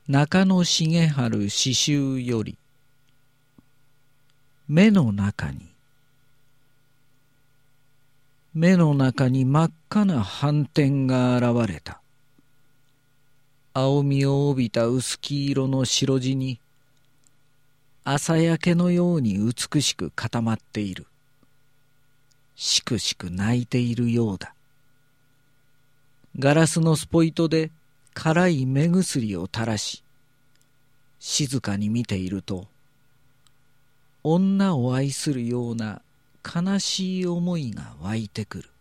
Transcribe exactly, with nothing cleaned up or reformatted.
中野茂春詩集より。目の中に目の中に真っ赤な斑点が現れた。青みを帯びた薄黄色の白地に朝焼けのように美しく固まっている。しくしく泣いているようだ。ガラスのスポイトで辛い目薬を垂らし、静かに見ていると、女を愛するような悲しい思いが湧いてくる。